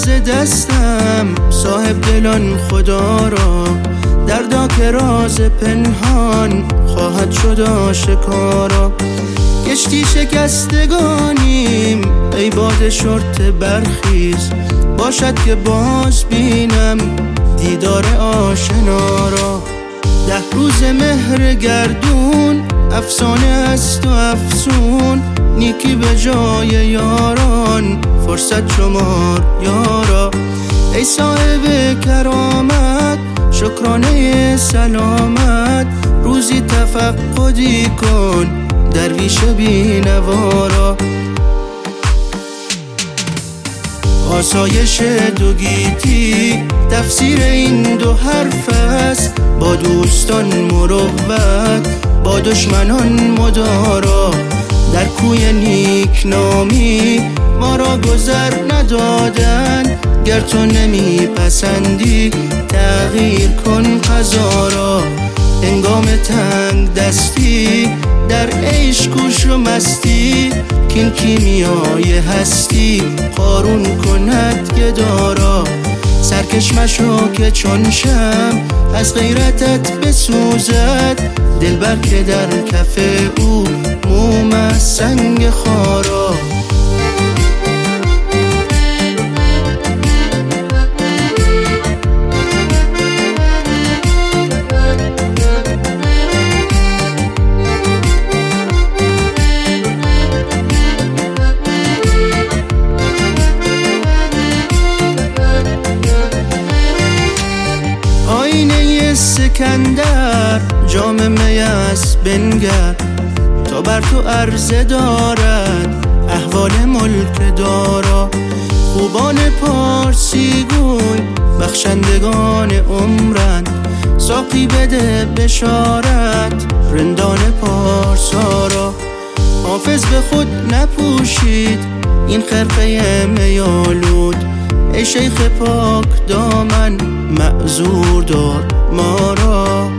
ز دستم صاحب دلان خدا را، دردا که راز پنهان خواهد شد آشکارا. کشتی شکستگانیم ای باد شرط برخیز، باشد که باز بینم دیدار آشنا را. 10 روز مهر گردون افسانه است و افسون، نیکی به جای یاران فرصت شمار یارا. ای صاحب کرامت شکرانه سلامت، روزی تفقدی کن درویش بینوارا. آسایش دو گیتی تفسیر این 2 حرف است، با دوستان مروت با دشمنان مدارا. در کوی نیک نامی ما را گذر ندادن، گر تو نمی پسندی تغییر کن قضا را. هنگام تنگ دستی در عیش کوش و مستی، کین کیمیای هستی قارون کند گدارا. سرکش مشو که چون شم از غیرتت بسوزد، دلبر که در کف او موم از سنگ خارا. آینه سکندر جام می است بنگر، تا بر تو عرضه دارد احوال ملک دارا. خوبان پارسی گوی بخشندگان عمرند، ساقی بده بشارت رندان پارسا را. حافظ به خود نپوشید این خرقه میالود، ای شیخ پاک دامن معذور دار ما را.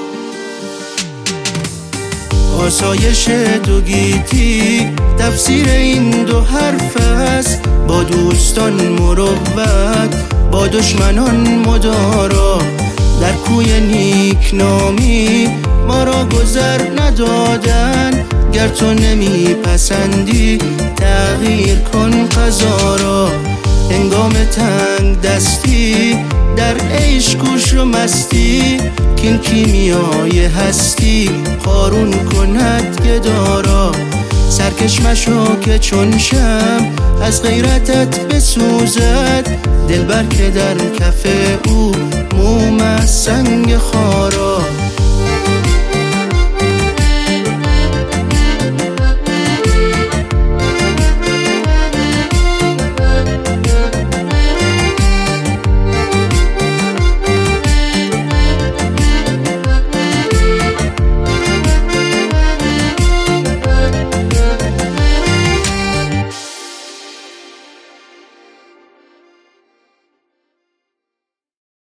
آسایش دو گیتی تفسیر این 2 حرف است، با دوستان مروت با دشمنان مدارا. در کوی نیک نامی ما را گذر ندادن، گر تو نمی پسندی تغییر کن قضا را. هنگام تنگ دستی در عیش کوش و مستی، کین کیمیای هستی قارون کند گدارا. سرکش مشو که چون شم از غیرتت بسوزد، دلبر که در کف او موم از سنگ خار.